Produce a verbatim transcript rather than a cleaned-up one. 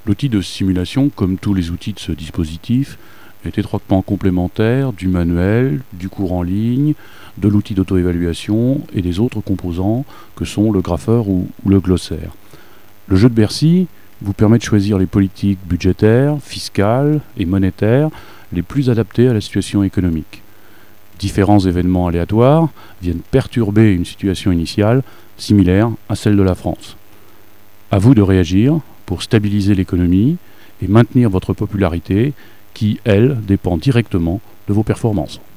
L'outil de simulation, comme tous les outils de ce dispositif, est étroitement complémentaire du manuel, du cours en ligne, de l'outil d'auto-évaluation et des autres composants que sont le grapheur ou le glossaire. Le jeu de Bercy vous permet de choisir les politiques budgétaires, fiscales et monétaires les plus adaptées à la situation économique. Différents événements aléatoires viennent perturber une situation initiale similaire à celle de la France. À vous de réagir pour stabiliser l'économie et maintenir votre popularité qui, elle, dépend directement de vos performances.